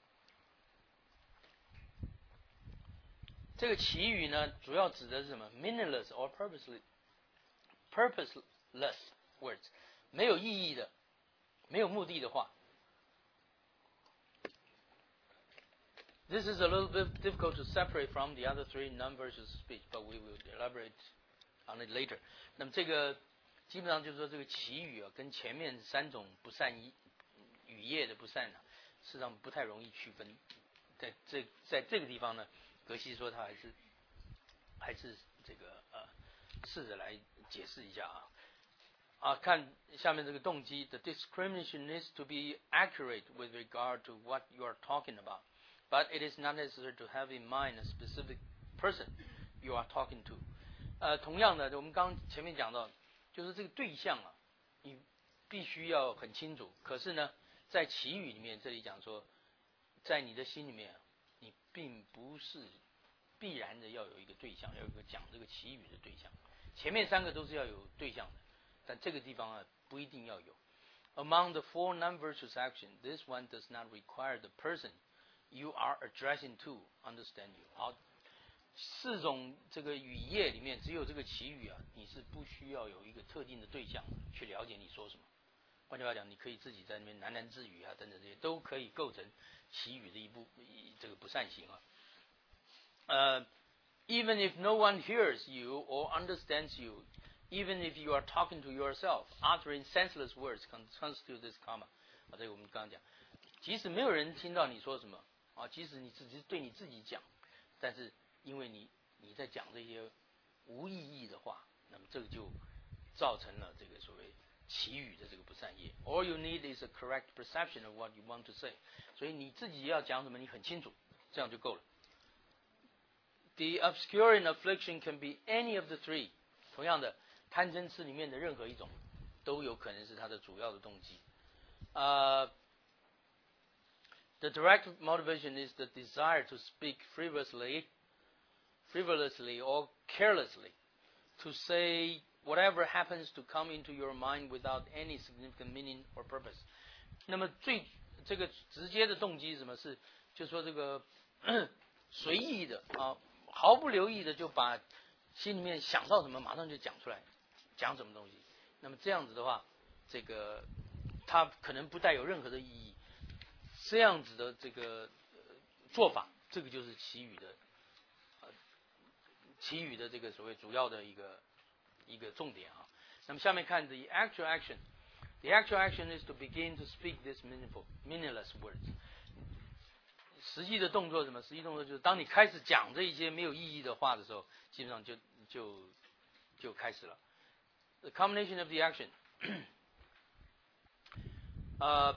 这个其余呢，主要指的是什么 ？meaningless or purposeless purposeless words， 没有意义的、没有目的的话。This is a little bit difficult to separate from the other three non-verbal speech, but we will elaborate on it later. 那么这个基本上就是说，这个其余啊，跟前面三种不善语业的不善啊，事实上不太容易区分。在这在这个地方呢，格西说他还是还是这个呃试着来解释一下啊。啊，看下面这个动机 ，the discrimination needs to be accurate with regard to what you are talking about, but it is not necessary to have in mind a specific person you are talking to. 呃，同样的，我们刚前面讲到，就是这个对象啊，你必须要很清楚。可是呢，在其语里面，这里讲说，在你的心里面，你并不是必然的要有一个对象，要有一个讲这个其语的对象。前面三个都是要有对象的。但这个地方啊，不一定要有。Among the four non-virtuous actions, this one does not require the person you are addressing to understand you. 好，四种这个语业里面，只有这个其语啊，你是不需要有一个特定的对象去了解你说什么。换句话讲，你可以自己在那边喃喃自语啊，等等这些都可以构成其语的一部这个不善行啊。呃、uh,，even if no one hears you or understands you.Even if you are talking to yourself, uttering senseless words constitute this karma. 啊，这个我们刚刚讲，即使没有人听到你说什么啊，即使你自己对你自己讲，但是因为你你在讲这些无意义的话，那么这个就造成了这个所谓其语的这个不善业。All you need is a correct perception of what you want to say. 所以你自己要讲什么，你很清楚，这样就够了。The obscuring affliction can be any of the three. 同样的。贪嗔痴里面的任何一种，都有可能是它的主要的动机。呃、uh, ，the direct motivation is the desire to speak frivolously, frivolously or carelessly, to say whatever happens to come into your mind without any significant meaning or purpose. 那么最这个直接的动机是什么？是就说这个随意的啊，毫不留意的就把心里面想到什么，马上就讲出来。讲什么东西？那么这样子的话，这个它可能不带有任何的意义。这样子的这个、呃、做法，这个就是其语的，呃，其语的这个所谓主要的一个一个重点啊。那么下面看 the actual action， the actual action is to begin to speak this meaningful, meaningless words。实际的动作是什么？实际动作就是当你开始讲这一些没有意义的话的时候，基本上就就就开始了。The combination of the action. uh,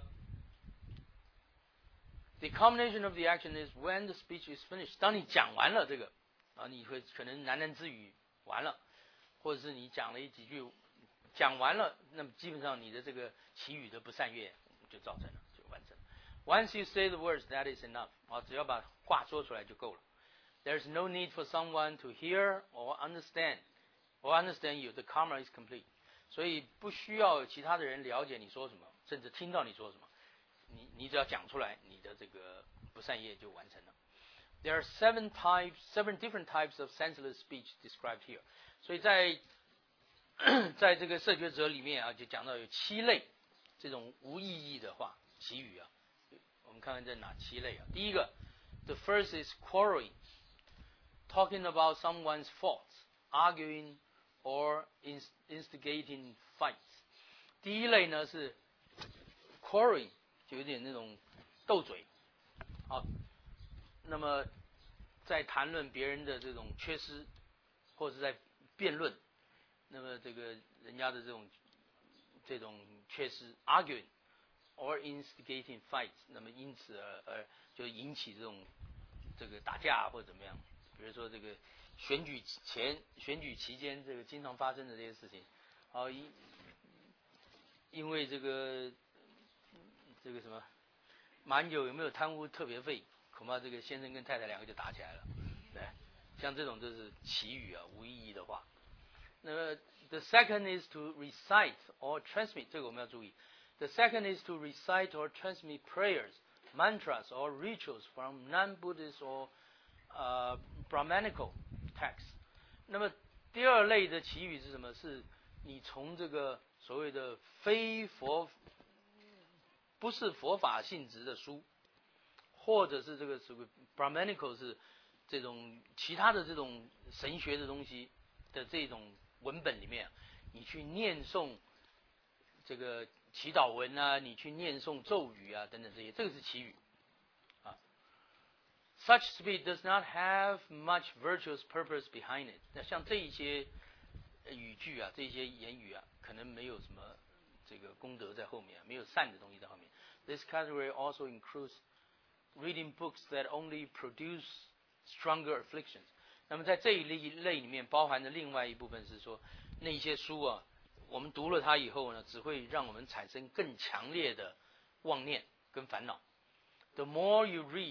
the combination of the action is when the speech is finished. 当你讲完了这个，啊，你会可能喃喃自语完了，或者是你讲了一几句，讲完了，那么基本上你的这个其语的不善业就造成了，就完成了。Once you say the words, that is enough. 啊，只要把话说出来就够了。There is no need for someone to hear or understand. Or understand you, the karma is complete. 所以不需要其他的人了解你说什么，甚至听到你说什么，你你只要讲出来，你的这个不善业就完成了。There are seven types, seven different types of senseless speech described here. 所以在在这个摄觉者里面啊，就讲到有七类这种无意义的话，其语啊，我们看看这哪七类啊？第一个 ，the first is quarreling, talking about someone's faults, arguing.Or instigating fights。第一类呢是 quarreling， 就有点那种斗嘴，好，那么在谈论别人的这种缺失，或者在辩论，那么这个人家的这种这种缺失 arguing or instigating fights， 那么因此而而就引起这种这个打架或者怎么样，比如说这个。选举前、选举期间，这个经常发生的这些事情，啊，因因为这个这个什么，马英九有没有贪污特别费？恐怕这个先生跟太太两个就打起来了，对，像这种就是奇语啊，无意义的话。那么 the second is to recite or transmit， 这个我们要注意。The second is to recite or transmit prayers, mantras or rituals from non-Buddhist or uh, Brahmanical text。那么第二类的祈语是什么？是你从这个所谓的非佛，不是佛法性质的书，或者是这个所谓 Brahmanical 是这种其他的这种神学的东西的这种文本里面，你去念诵这个祈祷文啊，你去念诵咒语啊等等这些，这个是祈语啊。Such speech does not have much virtuous purpose behind it。那像这一些语句啊，这一些言语啊，可能没有什么这个功德在后面，没有善的东西在后面。This category also includes reading books that only produce stronger afflictions。那么在这一类类里面，包含的另外一部分是说，那些书啊，我们读了它以后呢，只会让我们产生更强烈的妄念跟烦恼。The more you read,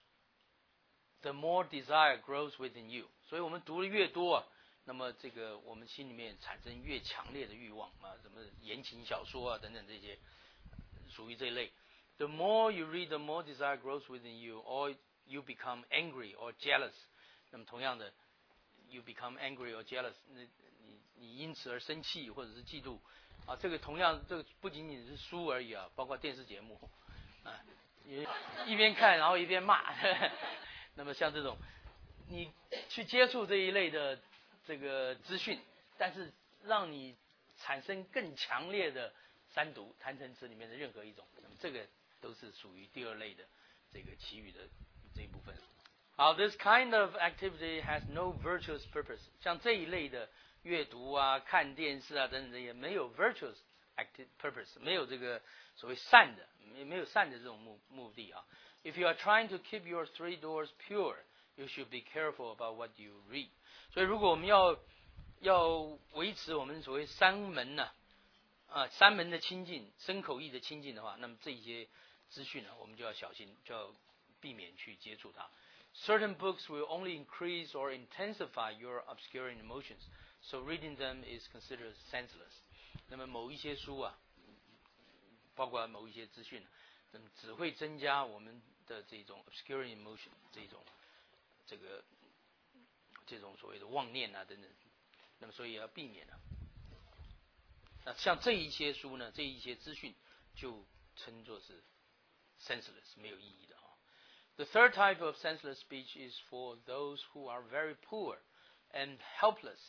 the more desire grows within you。所以我们读的越多啊，那么这个我们心里面产生越强烈的欲望啊，什么言情小说啊等等这些，属于这一类。The more you read, the more desire grows within you, or you become angry or jealous。那么同样的 ，you become angry or jealous， 那你你因此而生气或者是嫉妒啊，这个同样这个不仅仅是书而已啊，包括电视节目啊，一边看然后一边骂。那么像这种，你去接触这一类的这个资讯，但是让你产生更强烈的三毒贪嗔痴里面的任何一种，那么这个都是属于第二类的这个祈语的这一部分。好 ，this kind of activity has no virtuous purpose。像这一类的阅读啊、看电视啊等等这些，没有 virtuous active purpose， 没有这个所谓善的，没没有善的这种目目的啊。If you are trying to keep your three doors pure, you should be careful about what you read。所以，如果我们要要维持我们所谓三门呢、啊，啊三门的清净、身口意的清净的话，那么这些资讯呢，我们就要小心，就要避免去接触它。Certain books will only increase or intensify your obscuring emotions, so reading them is considered senseless。那么某一些书啊，包括某一些资讯，那么只会增加我们的这种 obscuring emotion， 这种这个这种所谓的妄念啊等等，那么所以要避免啊。那像这一些书呢，这一些资讯就称作是 senseless， 没有意义的。The third type of senseless speech is for those who are very poor and helpless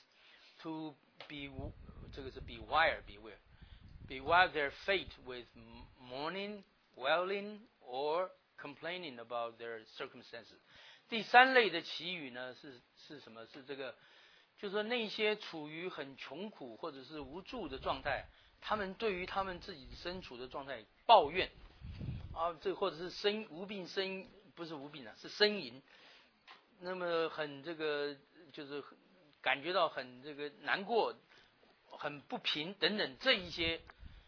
to be 这个是 beware beware beware their fate with mourning, wailing, or complaining about their circumstances。第三类的祈语呢是是什么？是这个，就是说那些处于很穷苦或者是无助的状态，他们对于他们自己身处的状态抱怨啊，这或者是呻无病呻。不是无病啊，是呻吟。那么很这个就是感觉到很这个难过、很不平等等这一些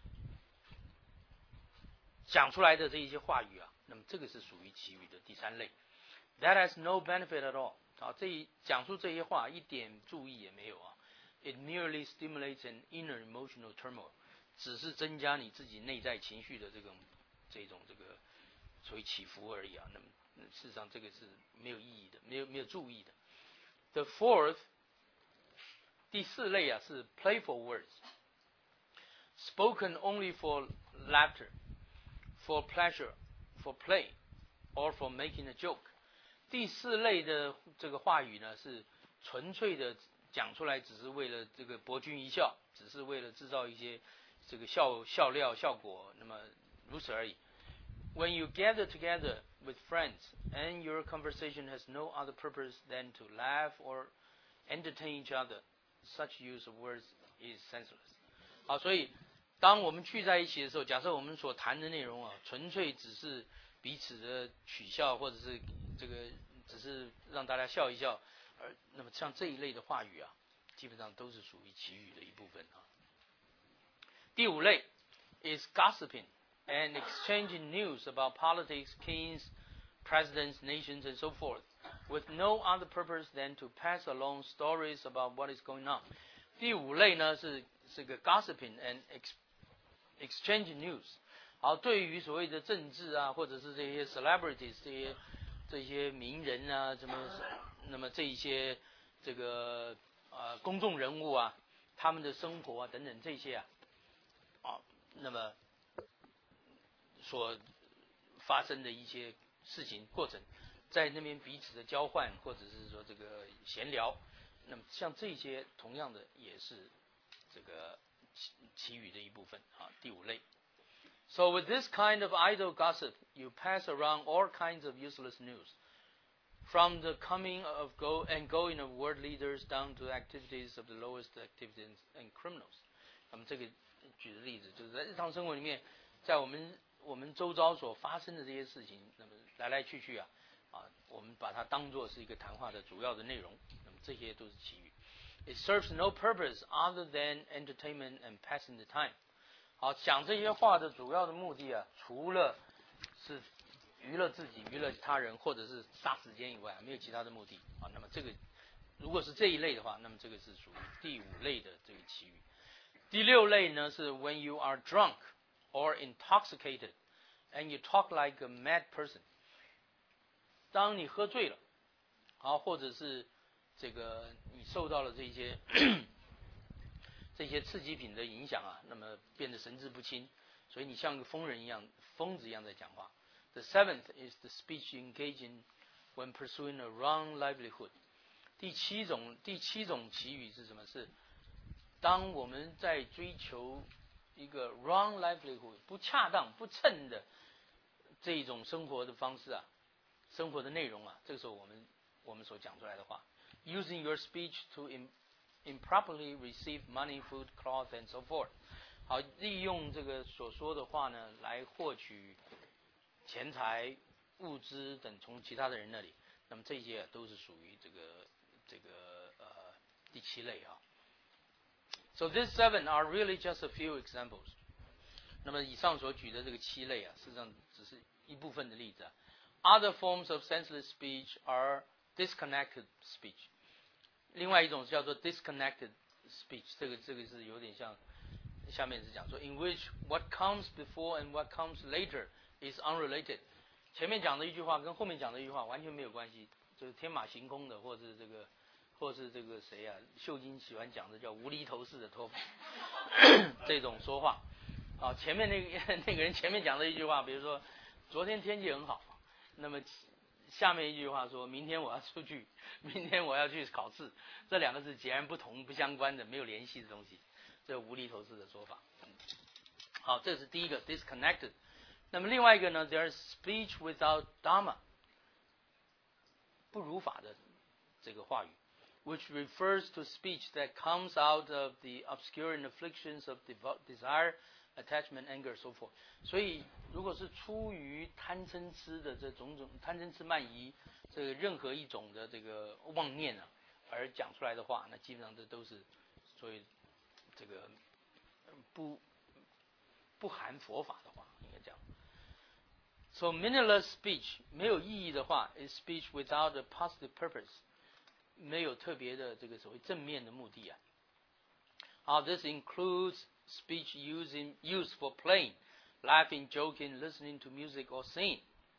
讲出来的这一些话语啊，那么这个是属于祈语的第三类。That has no benefit at all。啊，这一讲述这些话一点注意也没有啊。It merely stimulates an inner emotional turmoil， 只是增加你自己内在情绪的这种这种这个所谓起伏而已啊。那么事实上，这个是没有意义的，没有没有注意的。The fourth， 第四类啊是 playful words， spoken only for laughter, for pleasure, for play, or for making a joke。第四类的这个话语呢，是纯粹的讲出来，只是为了这个博君一笑，只是为了制造一些这个笑笑料效果，那么如此而已。When you gather together with friends and your conversation has no other purpose than to laugh or entertain each other, such use of words is senseless。 好，所以当我们聚在一起的时候，假设我们所谈的内容啊，纯粹只是彼此的取笑，或者是这个只是让大家笑一笑，而那么像这一类的话语啊，基本上都是属于祈语的一部分啊。第五类 is gossiping。And exchanging news about politics, kings, presidents, nations, and so forth, with no other purpose than to pass along stories about what is going on。 第五类呢是这个 gossiping and ex, exchanging news。 好，对于所谓的政治啊，或者是这些 celebrities 这些这些名人啊，什么那么这一些这个呃公众人物啊，他们的生活啊等等这些啊，啊，那么所发生的一些事情过程，在那边彼此的交换，或者是说这个闲聊，那么像这些同样的也是这个其其余的一部分啊，第五类。So with this kind of idle gossip, you pass around all kinds of useless news, from the coming of go and going of world leaders down to activities of the lowest activities and criminals. 那么这个举的例子就是在日常生活里面，在我们我们周遭所发生的这些事情，那么来来去去啊，啊，我们把它当作是一个谈话的主要的内容。那么这些都是其余。It serves no purpose other than entertainment and passing the time. 好，讲这些话的主要的目的啊，除了是娱乐自己、娱乐他人，或者是杀时间以外，没有其他的目的啊。那么这个如果是这一类的话，那么这个是属于第五类的这个其余。第六类呢是 when you are drunk or intoxicated and you talk like a mad person. 当你喝醉了，好，或者是这个你受到了这些这些刺激品的影响啊，那么变得神志不清，所以你像个疯人一样、疯子一样在讲话。The seventh is the speech engaging when pursuing a wrong livelihood. 第七种第七种其语是什么？是当我们在追求一个 wrong livelihood 不恰当、不称的这一种生活的方式啊，生活的内容啊，这个时候我们我们所讲出来的话 ，using your speech to improperly receive money, food, cloth, and so forth. 好，利用这个所说的话呢，来获取钱财、物资等从其他的人那里，那么这些都是属于这个这个呃第七类啊。So these seven are really just a few examples. 那么以上所举的这个七类啊，事实上只是一部分的例子啊。Other forms of senseless speech are disconnected speech. 另外一种叫做 disconnected speech， 这个这个是有点像，下面是讲说 in which what comes before and what comes later is unrelated。前面讲的一句话跟后面讲的一句话完全没有关系，就是天马行空的，或是这个，或是这个谁啊，秀晶喜欢讲的叫无厘头式的说法，这种说话。啊，前面那个那个人前面讲的一句话，比如说昨天天气很好，那么下面一句话说明天我要出去，明天我要去考试，这两个是截然不同、不相关的、没有联系的东西，这无厘头式的说法。好，这是第一个 disconnected。那么另外一个呢 ，there is speech without dharma， 不如法的这个话语 ，which refers to speech that comes out of the obscuring afflictions of desire、attachment, anger, so forth。所以，如果是出于贪嗔痴的这种种贪嗔痴慢疑，这个任何一种的这个妄念啊，而讲出来的话，那基本上这都是所谓这个不不含佛法的话，应该讲。So meaningless speech 没有意义的话 is speech without a positive purpose， 没有特别的这个所谓正面的目的啊。好 ，this includes speech using used for playing, laughing, joking, listening to music or singing,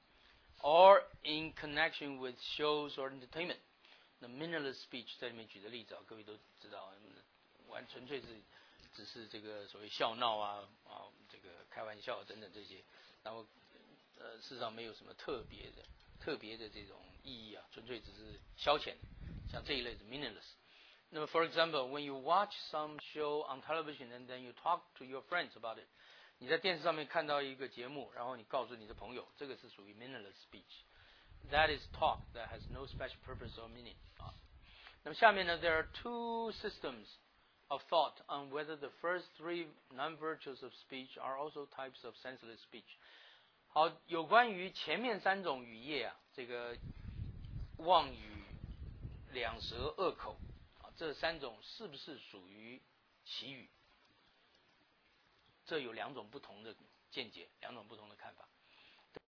or in connection with shows or entertainment. The meaningless speech 在里面举的例子啊，各位都知道，完纯粹是只是这个所谓笑闹啊啊，这个开玩笑等等这些，然后。呃，事实上没有什么特别的、特别的这种意义啊，纯粹只是消遣，像这一类是 meaningless。那么 ，for example, when you watch some show on television and then you talk to your friends about it， 你在电视上面看到一个节目，然后你告诉你的朋友，这个是属于 meaningless speech。That is talk that has no special purpose or meaning 啊。那么下面呢 ，there are two systems of thought on whether the first three non-virtues of speech are also types of senseless speech。好，有关于前面三种语业啊，这个妄语、两舌、恶口啊，这三种是不是属于其语？这有两种不同的见解，两种不同的看法。